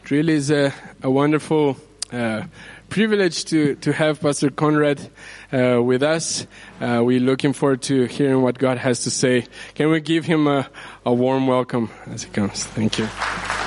It really is a wonderful privilege to have Pastor Conrad with us. We're looking forward to hearing what God has to say. Can we give him a warm welcome as he comes? Thank you.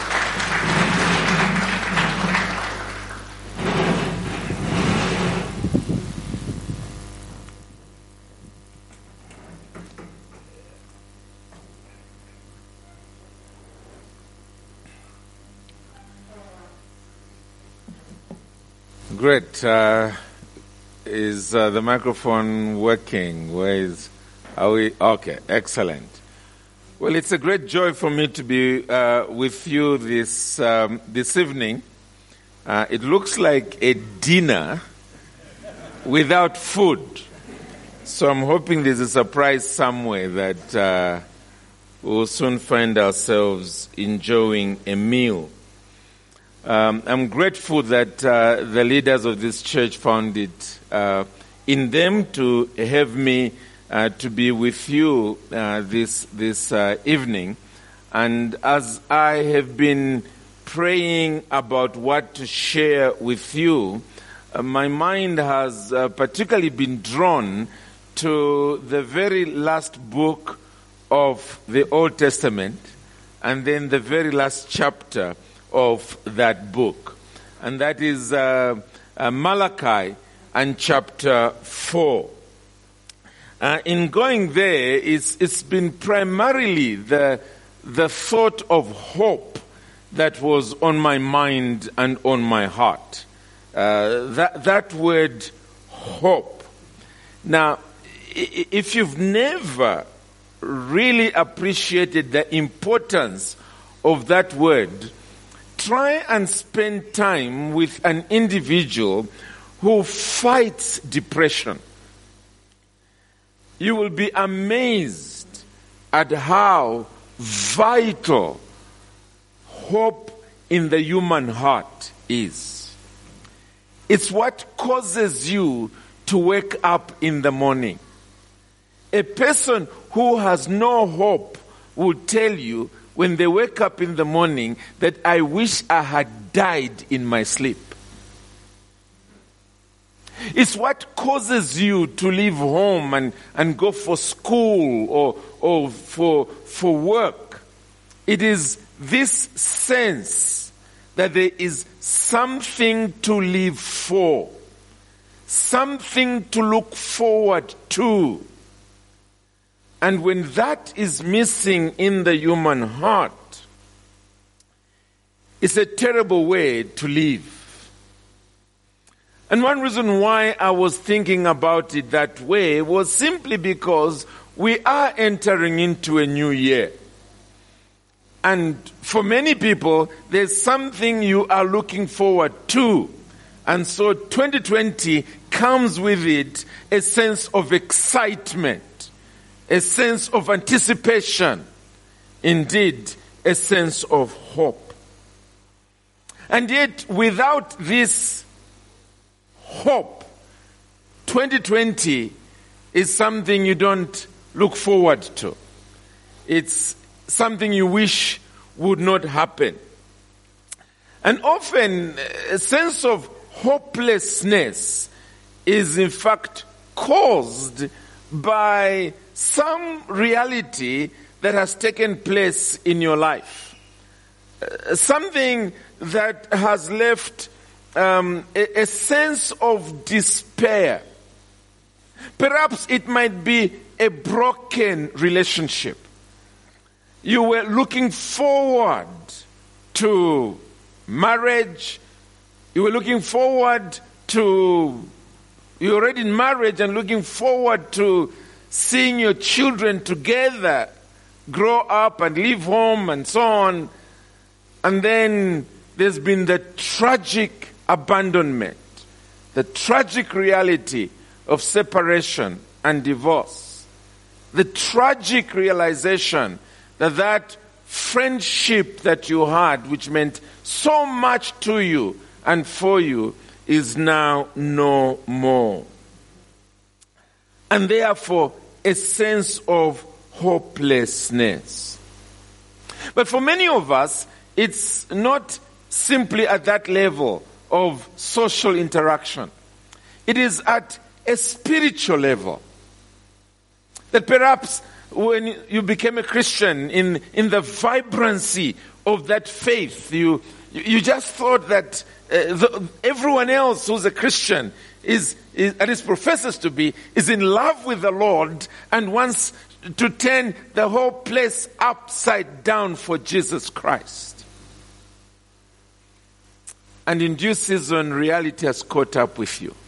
Great. Is the microphone working? Are we? Okay, excellent. Well, it's a great joy for me to be with you this evening. It looks like a dinner without food. So I'm hoping there's a surprise somewhere that we'll soon find ourselves enjoying a meal. I'm grateful that the leaders of this church found it in them to have me to be with you this evening. And as I have been praying about what to share with you, my mind has particularly been drawn to the very last book of the Old Testament, and then the very last chapter of that book, and that is Malachi and chapter 4. In going there, it's been primarily the thought of hope that was on my mind and on my heart. That word hope. Now, if you've never really appreciated the importance of that word, try and spend time with an individual who fights depression. You will be amazed at how vital hope in the human heart is. It's what causes you to wake up in the morning. A person who has no hope will tell you when they wake up in the morning that I wish I had died in my sleep. It's what causes you to leave home and go for school or for work. It is this sense that there is something to live for, something to look forward to. And when that is missing in the human heart, it's a terrible way to live. And one reason why I was thinking about it that way was simply because we are entering into a new year. And for many people, there's something you are looking forward to. And so 2020 comes with it a sense of excitement, a sense of anticipation, indeed, a sense of hope. And yet, without this hope, 2020 is something you don't look forward to. It's something you wish would not happen. And often, a sense of hopelessness is in fact caused by some reality that has taken place in your life. Something that has left a sense of despair. Perhaps it might be a broken relationship. You were looking forward to marriage. You were looking forward to, you're already in marriage and looking forward to seeing your children together grow up and leave home and so on. And then there's been the tragic abandonment, the tragic reality of separation and divorce, the tragic realization that friendship that you had, which meant so much to you and for you, is now no more. And therefore, a sense of hopelessness. But for many of us, it's not simply at that level of social interaction. It is at a spiritual level. That perhaps when you became a Christian, in the vibrancy of that faith, you just thought that everyone else who's a Christian is at least professes to be, is in love with the Lord and wants to turn the whole place upside down for Jesus Christ. And in due season, reality has caught up with you.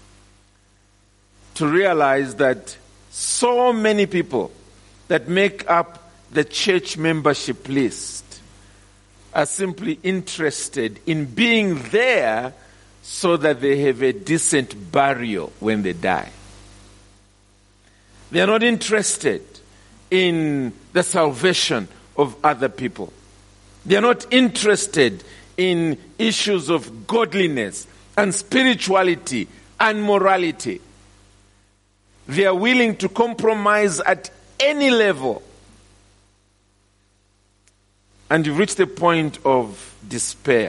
To realize that so many people that make up the church membership list are simply interested in being there so that they have a decent burial when they die. They are not interested in the salvation of other people. They are not interested in issues of godliness and spirituality and morality. They are willing to compromise at any level. And you've reached a point of despair.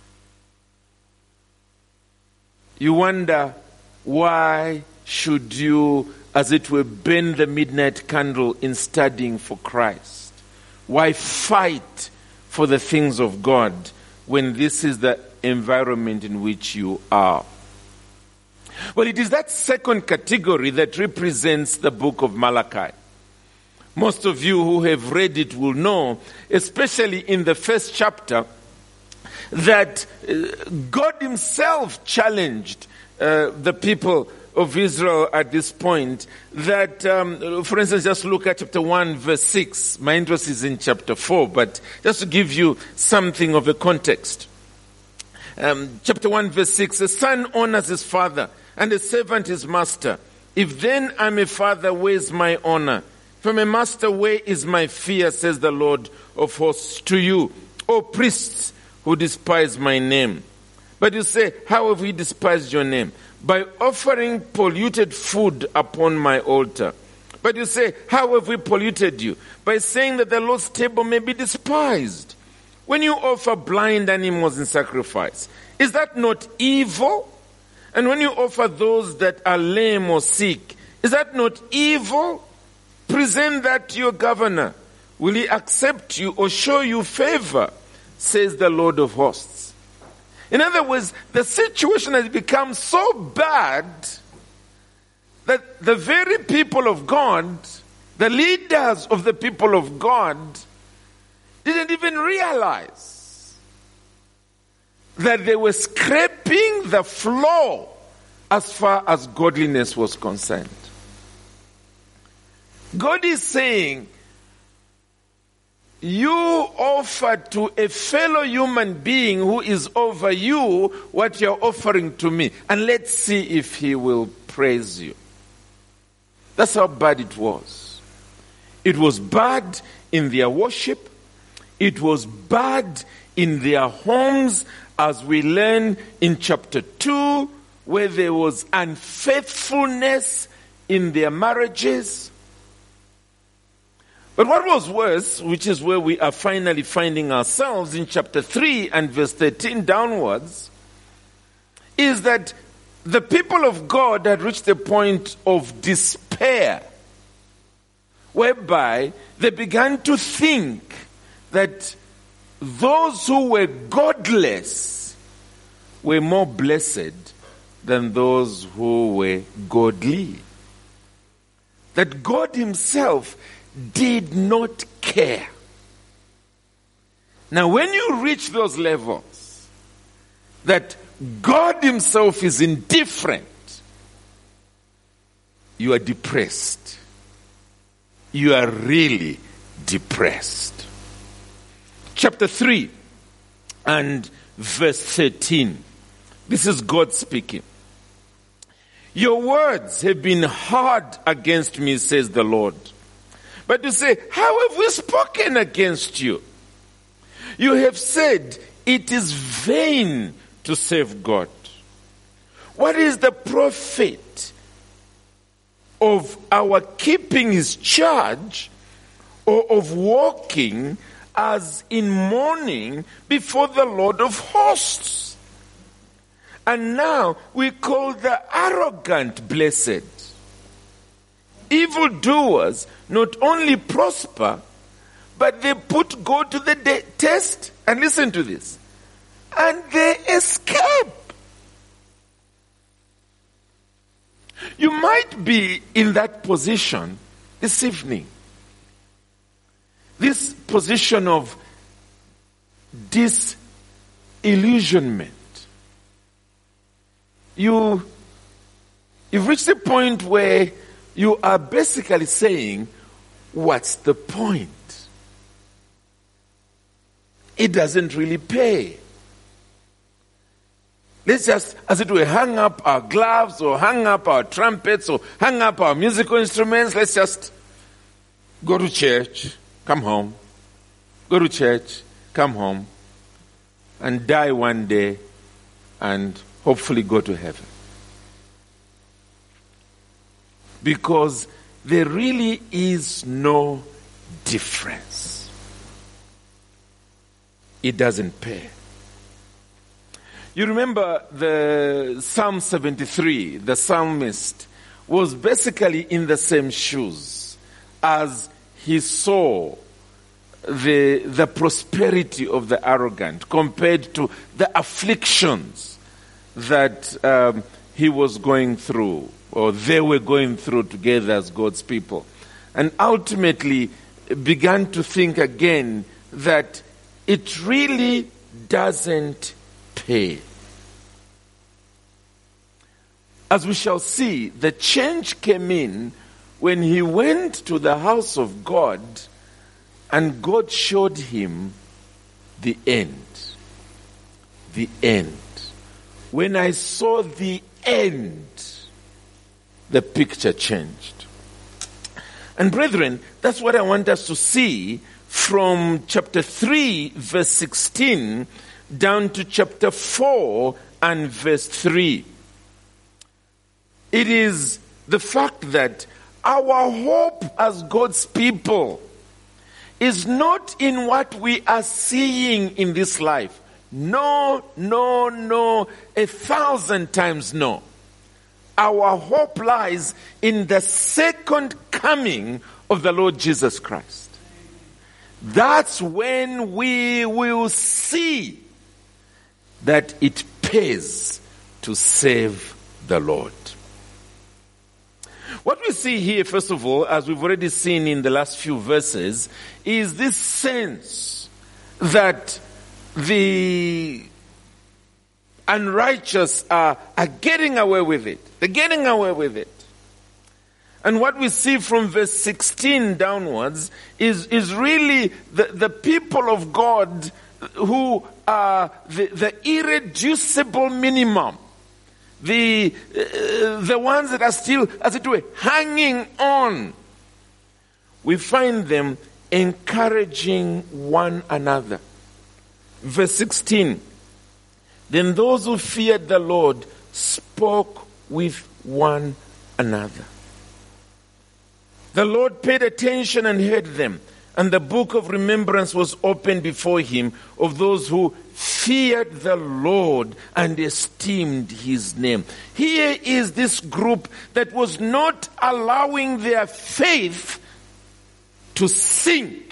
You wonder, why should you, as it were, burn the midnight candle in studying for Christ? Why fight for the things of God when this is the environment in which you are? Well, it is that second category that represents the book of Malachi. Most of you who have read it will know, especially in the first chapter, that God himself challenged the people of Israel at this point. That, for instance, just look at chapter 1, verse 6. My interest is in chapter 4, but just to give you something of a context. Chapter 1, verse 6, a son honors his father, and a servant his master. If then I'm a father, where is my honor? From a master, where is my fear, says the Lord of hosts to you, O priests who despise my name. But you say, how have we despised your name? By offering polluted food upon my altar. But you say, how have we polluted you? By saying that the Lord's table may be despised. When you offer blind animals in sacrifice, is that not evil? And when you offer those that are lame or sick, is that not evil? Present that to your governor. Will he accept you or show you favor, says the Lord of hosts. In other words, the situation has become so bad that the very people of God, the leaders of the people of God, didn't even realize that they were scraping the floor as far as godliness was concerned. God is saying, you offer to a fellow human being who is over you what you're offering to me, and let's see if he will praise you. That's how bad it was. It was bad in their worship. It was bad in their homes, as we learn in chapter 2, where there was unfaithfulness in their marriages. But what was worse, which is where we are finally finding ourselves in chapter 3 and verse 13 downwards, is that the people of God had reached a point of despair, whereby they began to think that those who were godless were more blessed than those who were godly. That God himself did not care. Now, when you reach those levels, that God himself is indifferent, you are depressed. You are really depressed. Chapter 3 and verse 13. This is God speaking. Your words have been hard against me, says the Lord. But you say, how have we spoken against you? You have said, it is vain to serve God. What is the profit of our keeping his charge, or of walking as in mourning before the Lord of hosts. And now we call the arrogant blessed. Evildoers not only prosper, but they put God to the test. And listen to this. And they escape. You might be in that position this evening. This position of disillusionment. You've reached a point where you are basically saying, what's the point? It doesn't really pay. Let's just, as it were, hang up our gloves or hang up our trumpets or hang up our musical instruments. Let's just go to church, come home. Go to church, come home, and die one day and hopefully go to heaven. Because there really is no difference. It doesn't pay. You remember the Psalm 73, the psalmist was basically in the same shoes as he saw the prosperity of the arrogant compared to the afflictions that he was going through, or they were going through together as God's people. And ultimately began to think again that it really doesn't pay. As we shall see, the change came in when he went to the house of God and God showed him the end. The end. When I saw the end, the picture changed. And brethren, that's what I want us to see from chapter 3, verse 16, down to chapter 4 and verse 3. It is the fact that our hope as God's people is not in what we are seeing in this life. No, no, no, 1,000 times no. Our hope lies in the second coming of the Lord Jesus Christ. That's when we will see that it pays to save the Lord. What we see here, first of all, as we've already seen in the last few verses, is this sense that the unrighteous are getting away with it. They're getting away with it. And what we see from verse 16 downwards is really the people of God who are the irreducible minimum. The ones that are still, as it were, hanging on. We find them encouraging one another. Verse 16. Then those who feared the Lord spoke with one another. The Lord paid attention and heard them, and the book of remembrance was opened before him of those who feared the Lord and esteemed his name. Here is this group that was not allowing their faith to sink.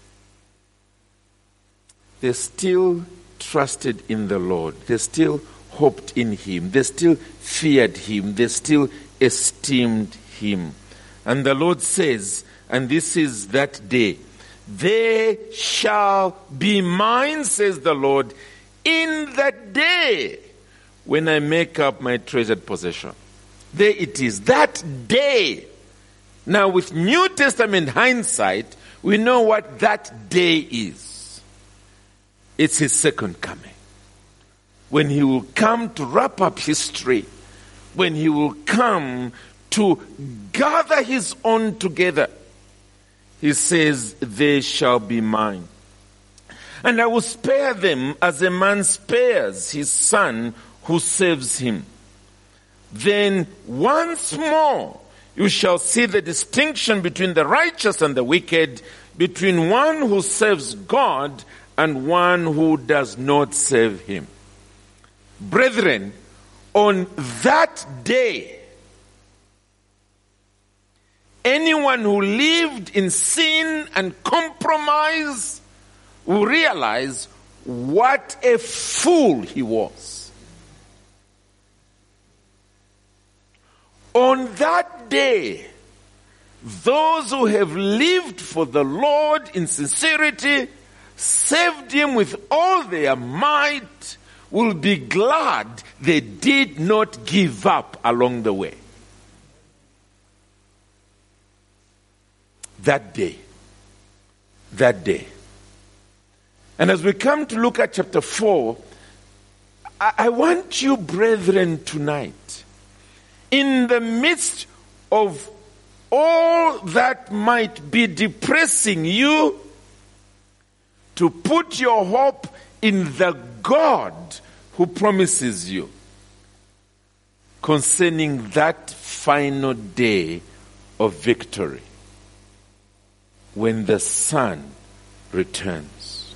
They still trusted in the Lord. They still hoped in him. They still feared him. They still esteemed him. And the Lord says, and this is that day, they shall be mine, says the Lord, in the day when I make up my treasured possession. There it is, that day. Now with New Testament hindsight, we know what that day is. It's his second coming. When he will come to wrap up history, when he will come to gather his own together, he says, they shall be mine. And I will spare them as a man spares his son who saves him. Then once more you shall see the distinction between the righteous and the wicked, between one who serves God and one who does not serve him. Brethren, on that day, anyone who lived in sin and compromise will realize what a fool he was. On that day, those who have lived for the Lord in sincerity, served him with all their might, will be glad they did not give up along the way. That day. And as we come to look at chapter 4, I want you, brethren, tonight, in the midst of all that might be depressing you, to put your hope in the God who promises you concerning that final day of victory when the Son returns.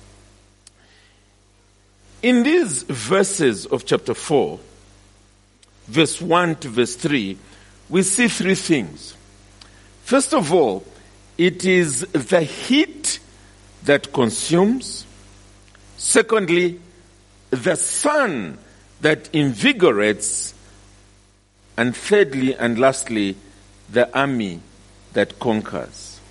In these verses of chapter 4, verse 1 to verse 3, we see three things. First of all, it is the heat that consumes. Secondly, the sun that invigorates. And thirdly and lastly, the army that conquers.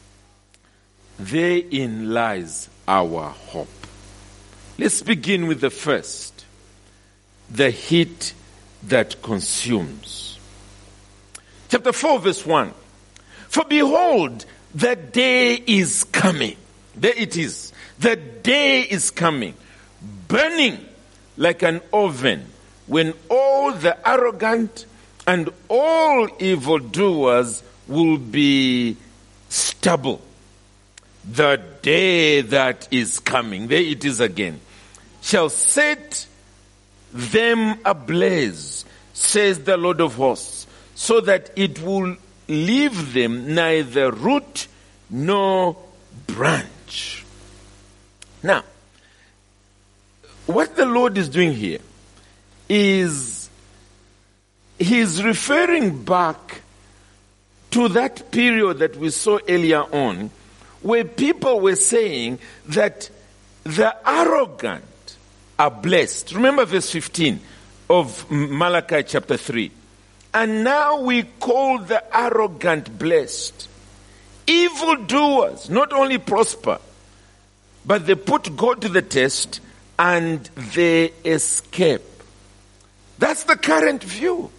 Therein lies our hope. Let's begin with the first, the heat that consumes. Chapter 4, verse 1. For behold, the day is coming. There it is. The day is coming, burning like an oven, when all the arrogant and all evildoers will be stubble. The day that is coming, there it is again, shall set them ablaze, says the Lord of hosts, so that it will leave them neither root nor branch. Now, what the Lord is doing here is he's referring back to that period that we saw earlier on, where people were saying that the arrogant are blessed. Remember verse 15 of Malachi chapter 3. And now we call the arrogant blessed. Evildoers not only prosper, but they put God to the test and they escape. That's the current view.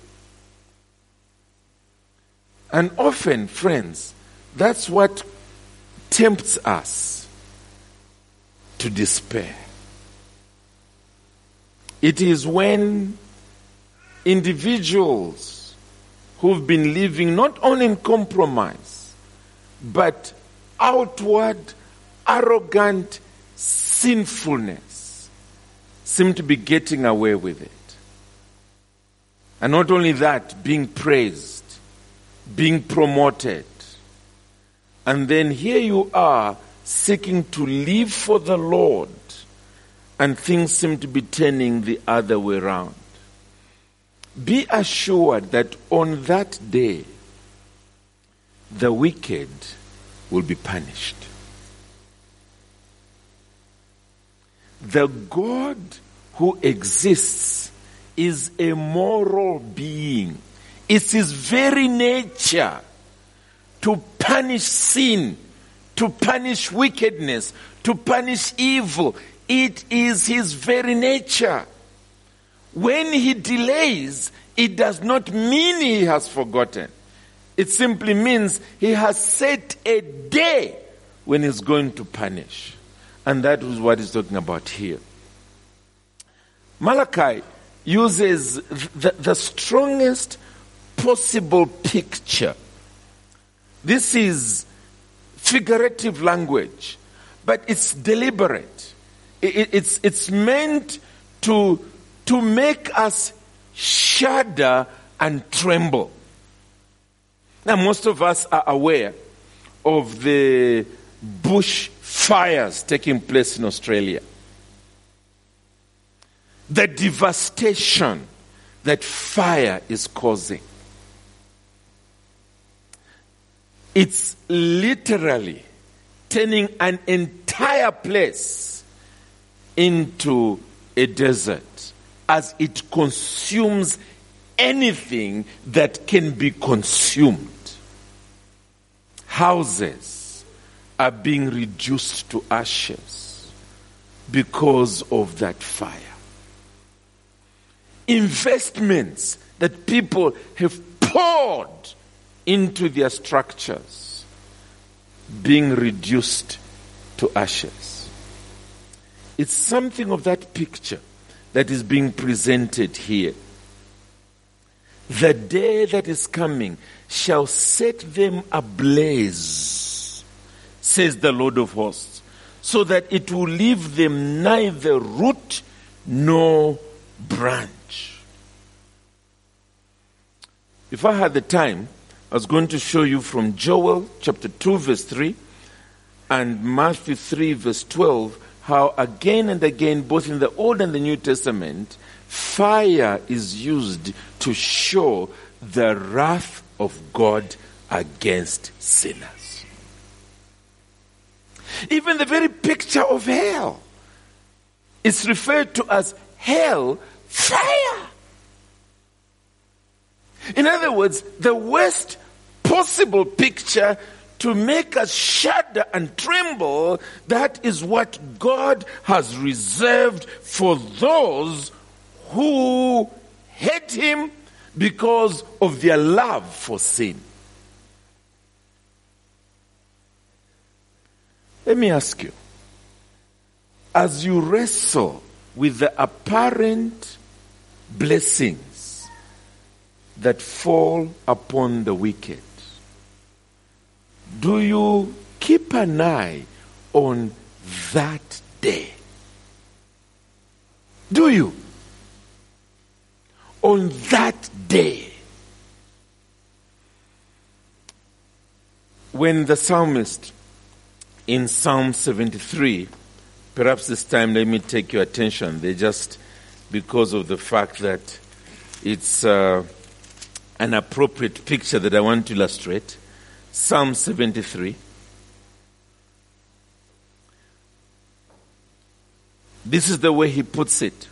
And often, friends, that's what tempts us to despair. It is when individuals who've been living not only in compromise, but outward, arrogant sinfulness seem to be getting away with it. And not only that, being praised, being promoted. And then here you are seeking to live for the Lord, and things seem to be turning the other way around. Be assured that on that day, the wicked will be punished. The God who exists is a moral being. It's his very nature to punish sin, to punish wickedness, to punish evil. It is his very nature. When he delays, it does not mean he has forgotten. It simply means he has set a day when he's going to punish. And that is what he's talking about here. Malachi uses the strongest possible picture. This is figurative language, but it's deliberate. It's meant to make us shudder and tremble. Now, most of us are aware of the bush fires taking place in Australia. The devastation that fire is causing. It's literally turning an entire place into a desert as it consumes anything that can be consumed. Houses are being reduced to ashes because of that fire. Investments that people have poured into their structures being reduced to ashes. It's something of that picture that is being presented here. The day that is coming shall set them ablaze, says the Lord of hosts, so that it will leave them neither root nor branch. If I had the time, I was going to show you from Joel chapter 2 verse 3 and Matthew 3 verse 12 how again and again, both in the Old and the New Testament, fire is used to show the wrath of God against sinners. Even the very picture of hell is referred to as hell fire. In other words, the worst possible picture to make us shudder and tremble, that is what God has reserved for those who hate Him because of their love for sin. Let me ask you, as you wrestle with the apparent blessings that fall upon the wicked, do you keep an eye on that day? Do you? On that day. When the psalmist in Psalm 73, perhaps this time let me take your attention, they just because of the fact that it's an appropriate picture that I want to illustrate. Psalm 73. This is the way he puts it.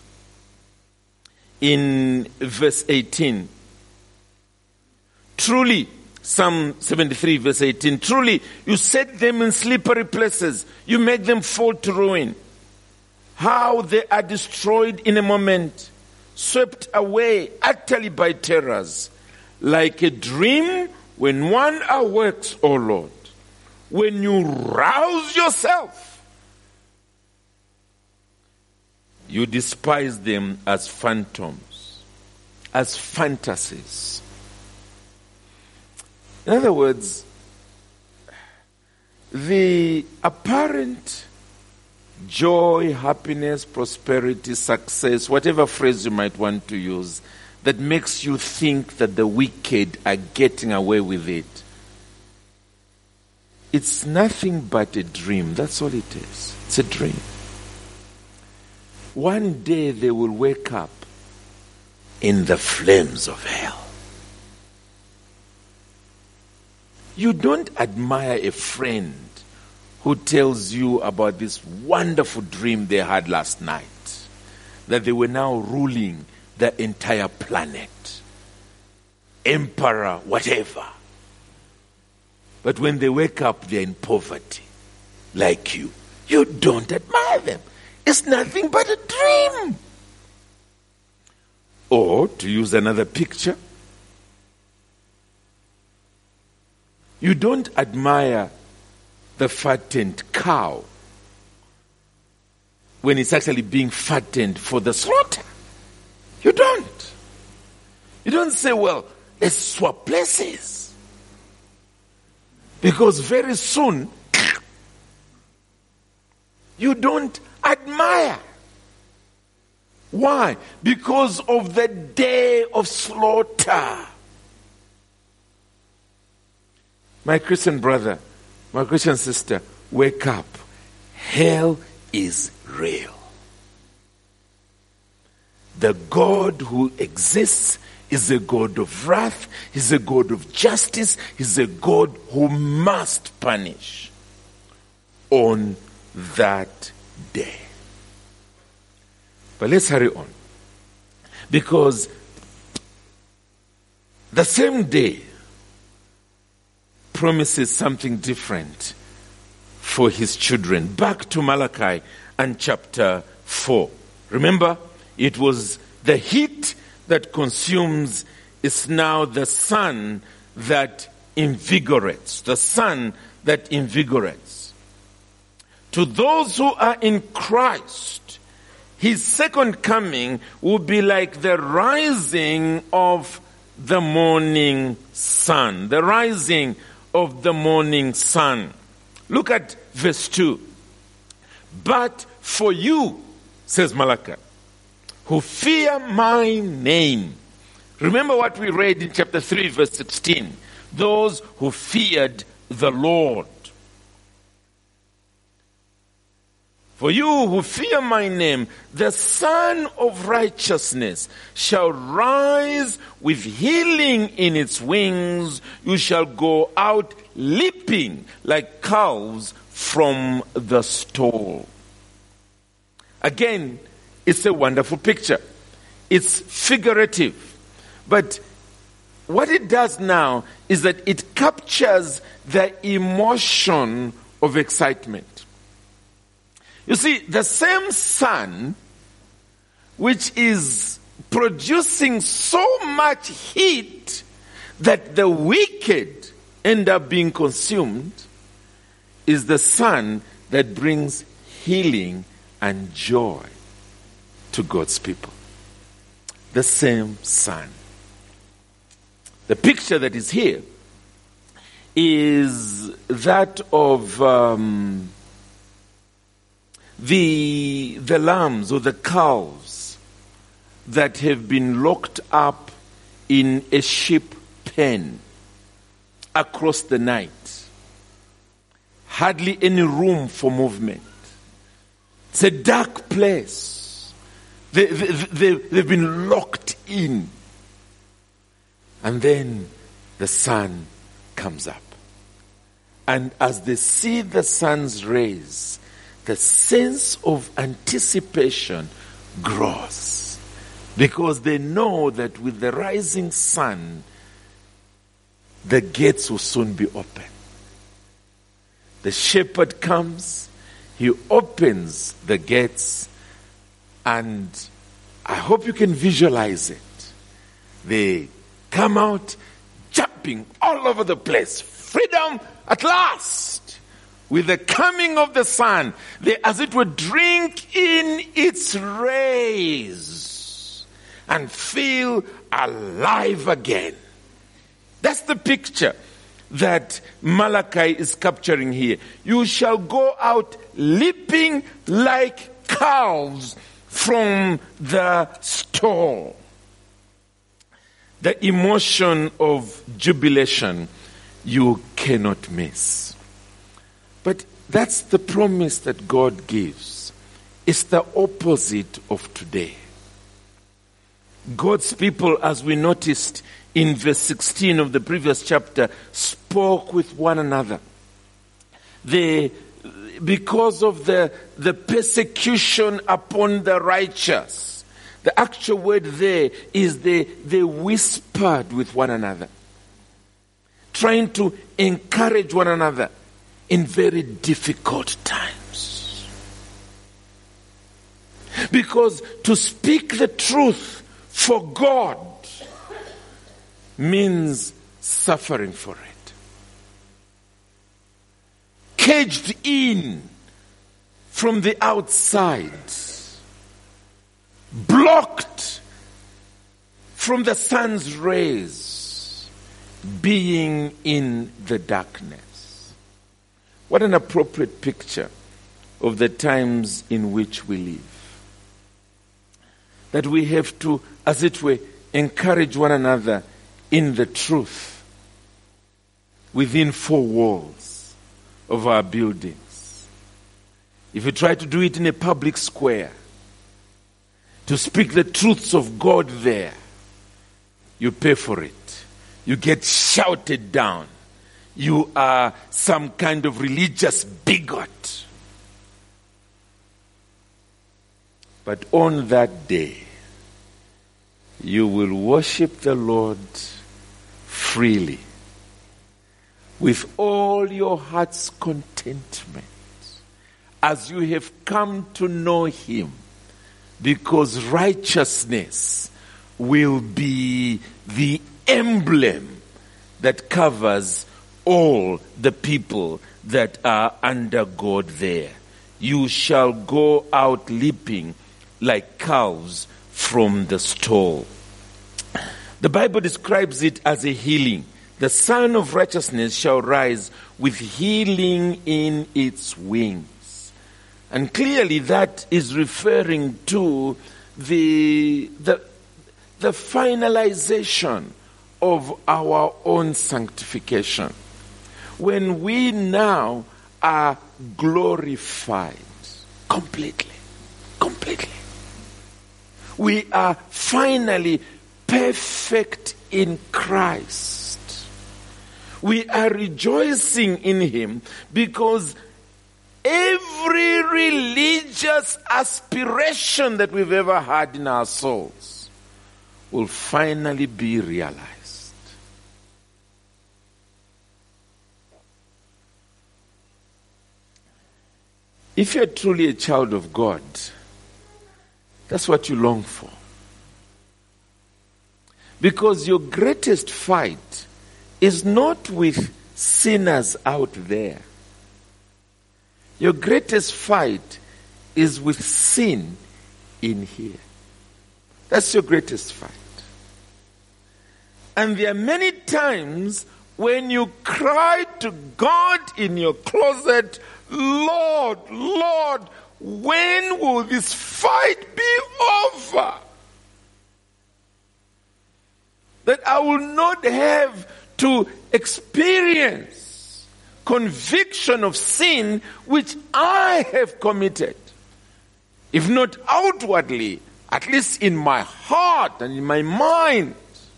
In verse 18. Truly, Psalm 73 verse 18. Truly, you set them in slippery places. You make them fall to ruin. How they are destroyed in a moment. Swept away utterly by terrors. Like a dream when one awakes, O Lord, when you rouse yourself, you despise them as phantoms, as fantasies. In other words, the apparent joy, happiness, prosperity, success, whatever phrase you might want to use, that makes you think that the wicked are getting away with it. It's nothing but a dream. That's all it is. It's a dream. One day they will wake up in the flames of hell. You don't admire a friend who tells you about this wonderful dream they had last night, that they were now ruling the entire planet, emperor, whatever. But when they wake up, they're in poverty, like you. You don't admire them. It's nothing but a dream. Or, to use another picture, you don't admire the fattened cow when it's actually being fattened for the slaughter. You don't. You don't say, well, let's swap places. Because very soon, you don't admire. Why? Because of the day of slaughter. My Christian brother, my Christian sister, wake up. Hell is real. The God who exists is a God of wrath. He's a God of justice. He's a God who must punish on that day. But let's hurry on. Because the same day promises something different for his children. Back to Malachi and chapter 4. Remember, it was the heat that consumes is now the sun that invigorates. The sun that invigorates. To those who are in Christ, his second coming will be like the rising of the morning sun. The rising of the morning sun. Look at verse 2. But for you, says Malachi, who fear my name. Remember what we read in chapter 3, verse 16. Those who feared the Lord. For you who fear my name, the Son of Righteousness shall rise with healing in its wings. You shall go out leaping like calves from the stall. Again, it's a wonderful picture. It's figurative. But what it does now is that it captures the emotion of excitement. You see, the same sun, which is producing so much heat that the wicked end up being consumed, is the sun that brings healing and joy to God's people. The same sun. The picture that is here is that of the lambs or the cows that have been locked up in a sheep pen across the night. Hardly any room for movement. It's a dark place. They've been locked in. And then the sun comes up. And as they see the sun's rays, the sense of anticipation grows. Because they know that with the rising sun, the gates will soon be open. The shepherd comes, he opens the gates, and I hope you can visualize it. They come out jumping all over the place. Freedom at last! With the coming of the sun, they, as it were, drink in its rays and feel alive again. That's the picture that Malachi is capturing here. You shall go out leaping like calves from the stall. The emotion of jubilation you cannot miss. But that's the promise that God gives. It's the opposite of today. God's people, as we noticed in verse 16 of the previous chapter, spoke with one another. Because of the persecution upon the righteous, the actual word there is they whispered with one another, trying to encourage one another in very difficult times. Because to speak the truth for God means suffering for it. Caged in from the outside. Blocked from the sun's rays. Being in the darkness. What an appropriate picture of the times in which we live. That we have to, as it were, encourage one another in the truth. within 4 walls of our buildings. If you try to do it in a public square, to speak the truths of God there, you pay for it. You get shouted down. You are some kind of religious bigot. But on that day, you will worship the Lord freely, with all your heart's contentment, as you have come to know Him, because righteousness will be the emblem that covers all the people that are under God there. You shall go out leaping like calves from the stall. The Bible describes it as a healing. The Son of Righteousness shall rise with healing in its wings. And clearly that is referring to the finalization of our own sanctification. When we now are glorified completely. We are finally perfect in Christ. We are rejoicing in Him because every religious aspiration that we've ever had in our souls will finally be realized. If you're truly a child of God, that's what you long for. Because your greatest fight is not with sinners out there. Your greatest fight is with sin in here. That's your greatest fight. And there are many times when you cry to God in your closet, Lord, Lord, when will this fight be over? That I will not have to experience conviction of sin which I have committed. If not outwardly, at least in my heart and in my mind.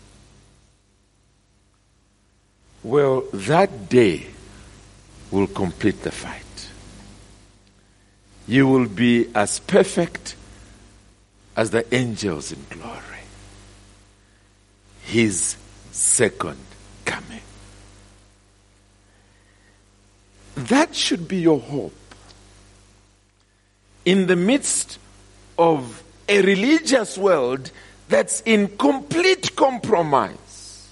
Well, that day will complete the fight. You will be as perfect as the angels in glory. His second coming. That should be your hope. In the midst of a religious world that's in complete compromise.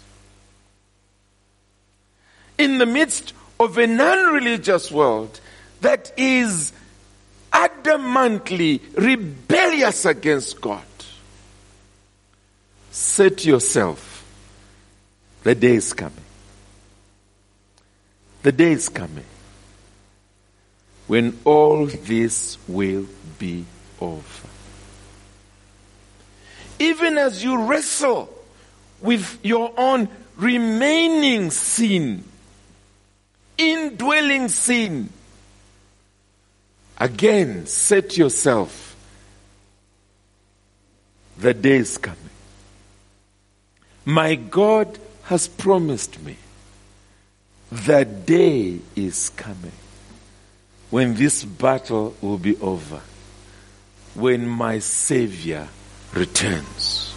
In the midst of a non-religious world that is adamantly rebellious against God. Say to yourself, the day is coming. The day is coming when all this will be over. Even as you wrestle with your own remaining sin, indwelling sin, again, say to yourself, the day is coming. My God has promised me the day is coming when this battle will be over, when my Savior returns.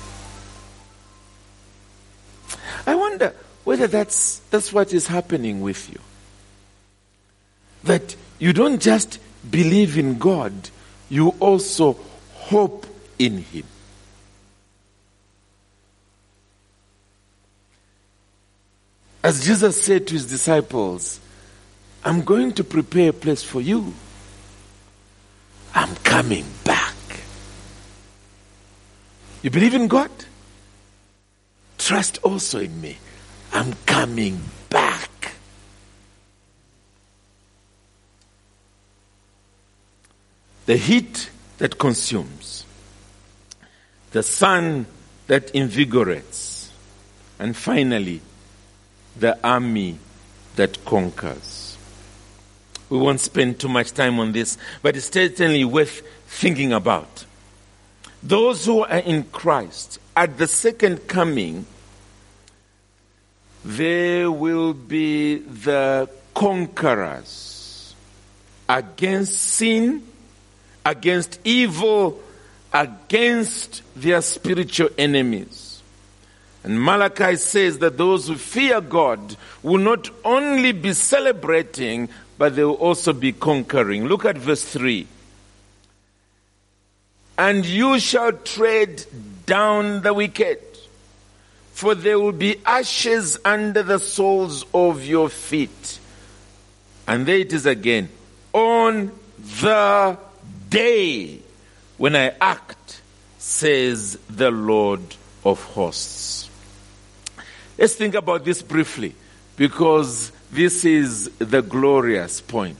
I wonder whether that's what is happening with you. That you don't just believe in God, you also hope in Him. As Jesus said to His disciples, I'm going to prepare a place for you. I'm coming back. You believe in God? Trust also in me. I'm coming back. The heat that consumes, the sun that invigorates, and finally, the army that conquers. We won't spend too much time on this, but it's certainly worth thinking about. Those who are in Christ, at the second coming, they will be the conquerors against sin, against evil, against their spiritual enemies. And Malachi says that those who fear God will not only be celebrating, but they will also be conquering. Look at verse 3. And you shall tread down the wicked, for there will be ashes under the soles of your feet. And there it is again. On the day when I act, says the Lord of hosts. Let's think about this briefly, because this is the glorious point.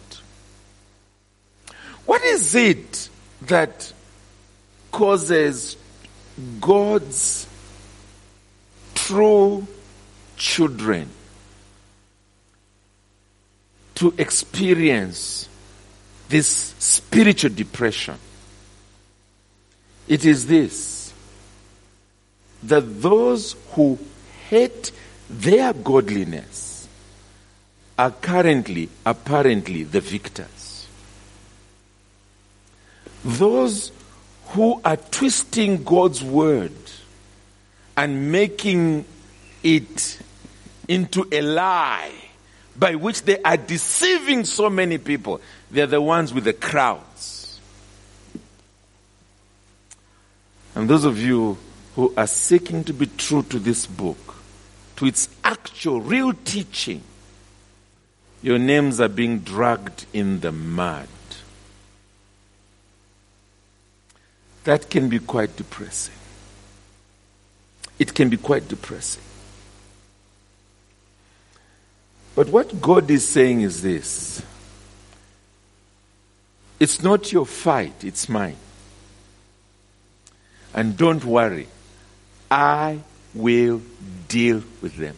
What is it that causes God's true children to experience this spiritual depression? It is this, that those who hate their godliness are currently, apparently, the victors. Those who are twisting God's word and making it into a lie by which they are deceiving so many people, they're the ones with the crowds. And those of you who are seeking to be true to this book, to its actual, real teaching, your names are being dragged in the mud. That can be quite depressing. It can be quite depressing. But what God is saying is this: it's not your fight, it's mine. And don't worry, I will deal with them.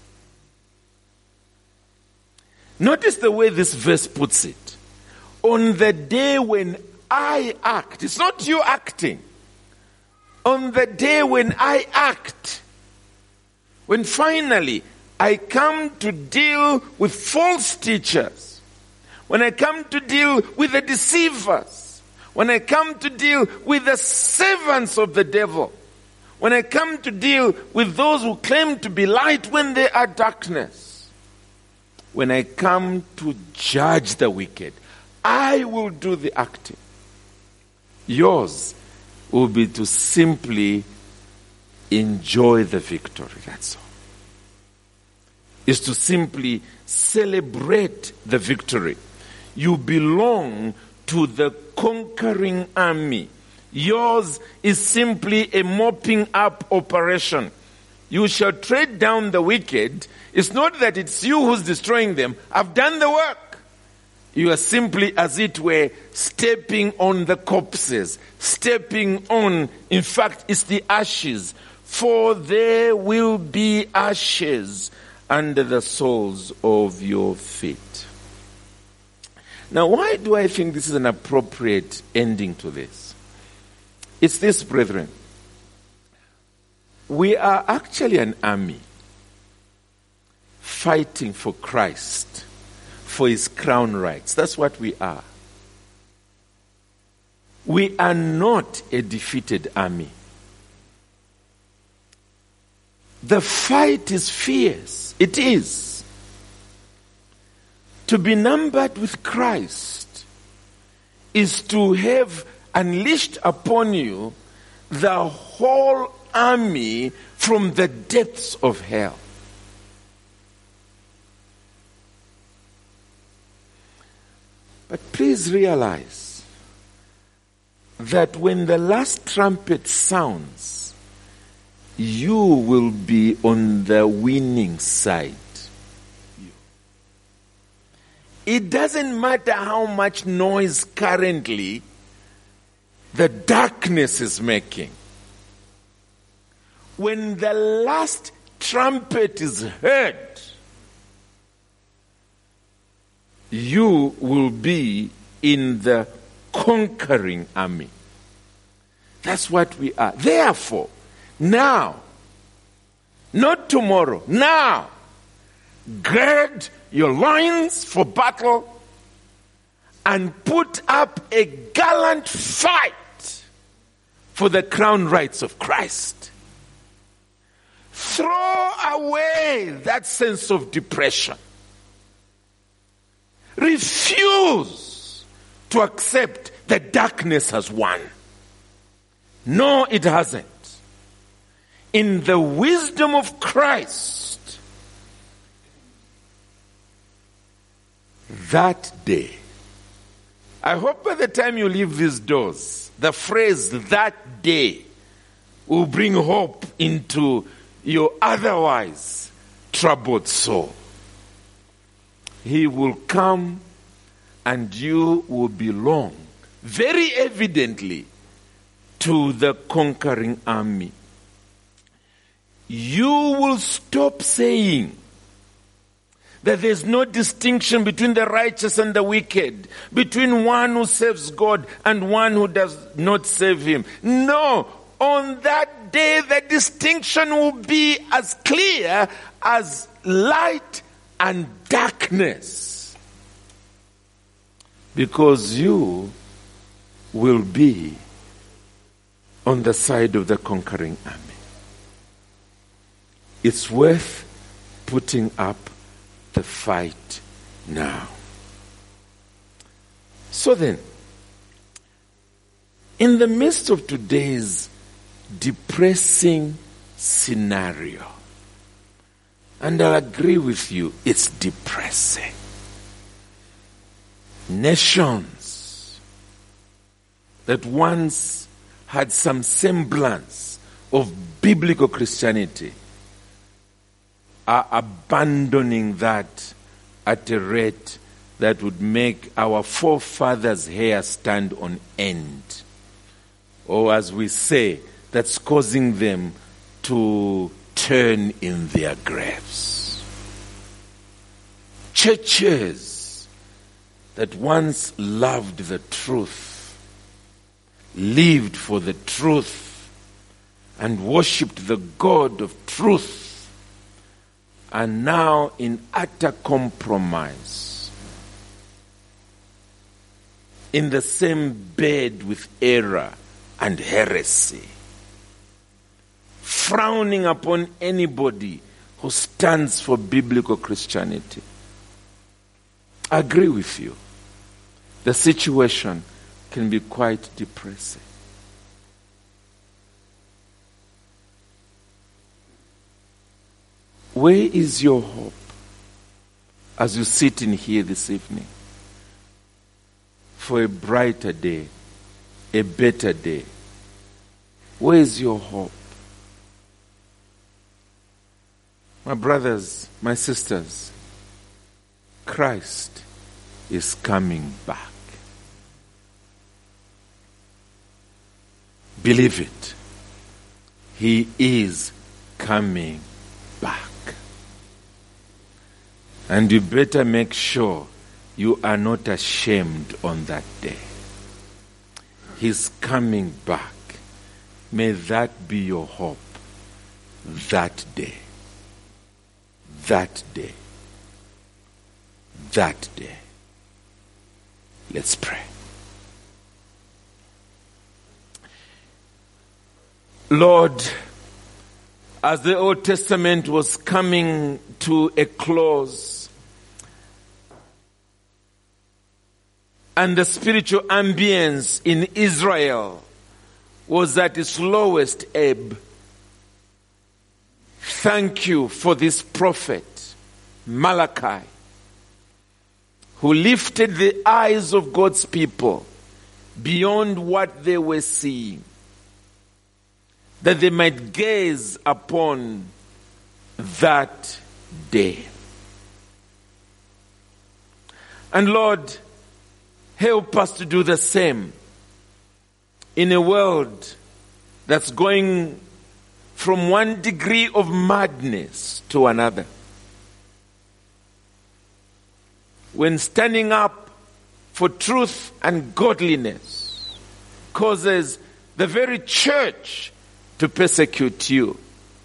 Notice the way this verse puts it. On the day when I act, it's not you acting. On the day when I act, when finally I come to deal with false teachers, when I come to deal with the deceivers, when I come to deal with the servants of the devil, when I come to deal with those who claim to be light when they are darkness, when I come to judge the wicked, I will do the acting. Yours will be to simply enjoy the victory, that's all. Is to simply celebrate the victory. You belong to the conquering army. Yours is simply a mopping up operation. You shall tread down the wicked. It's not that it's you who's destroying them. I've done the work. You are simply, as it were, stepping on the corpses. Stepping on, in fact, it's the ashes. For there will be ashes under the soles of your feet. Now, why do I think this is an appropriate ending to this? It's this, brethren. We are actually an army fighting for Christ, for his crown rights. That's what we are. We are not a defeated army. The fight is fierce. It is. To be numbered with Christ is to have unleashed upon you the whole army from the depths of hell. But please realize that when the last trumpet sounds, you will be on the winning side. It doesn't matter how much noise currently the darkness is making. When the last trumpet is heard, you will be in the conquering army. That's what we are. Therefore, now, not tomorrow, now, gird your loins for battle and put up a gallant fight for the crown rights of Christ. Throw away that sense of depression. Refuse to accept that darkness has won. No, it hasn't. In the wisdom of Christ, that day, I hope by the time you leave these doors, the phrase "that day" will bring hope into your otherwise troubled soul. He will come and you will belong, very evidently, to the conquering army. You will stop saying that there's no distinction between the righteous and the wicked, between one who serves God and one who does not serve him. No, on that day the distinction will be as clear as light and darkness, because you will be on the side of the conquering army. It's worth putting up the fight now. So then, in the midst of today's depressing scenario, and I'll agree with you, it's depressing. Nations that once had some semblance of biblical Christianity are abandoning that at a rate that would make our forefathers' hair stand on end. Or as we say, that's causing them to turn in their graves. Churches that once loved the truth, lived for the truth, and worshipped the God of truth, are now in utter compromise, in the same bed with error and heresy, frowning upon anybody who stands for biblical Christianity. I agree with you. The situation can be quite depressing. Where is your hope as you sit in here this evening for a brighter day, a better day? Where is your hope? My brothers, my sisters, Christ is coming back. Believe it. He is coming back. And you better make sure you are not ashamed on that day. He's coming back. May that be your hope. That day. That day. That day. Let's pray. Lord, as the Old Testament was coming to a close, and the spiritual ambience in Israel was at its lowest ebb, thank you for this prophet, Malachi, who lifted the eyes of God's people beyond what they were seeing, that they might gaze upon that day. And Lord, help us to do the same in a world that's going from one degree of madness to another. when standing up for truth and godliness causes the very church to persecute you.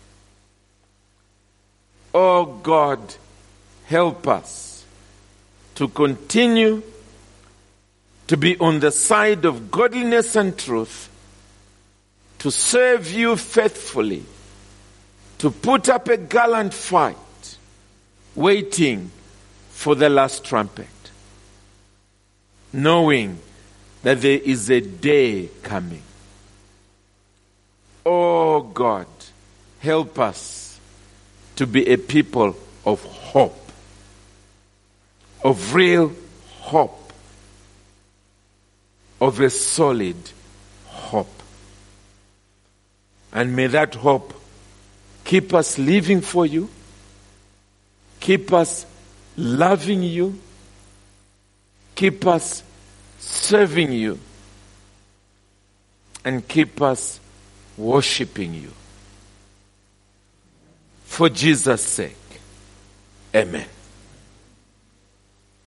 Oh God, help us to continue to be on the side of godliness and truth, to serve you faithfully, to put up a gallant fight, waiting for the last trumpet, knowing that there is a day coming. Oh God, help us to be a people of hope, of real hope, of a solid hope. And may that hope keep us living for you, keep us loving you, keep us serving you, and keep us worshiping you. For Jesus' sake, amen.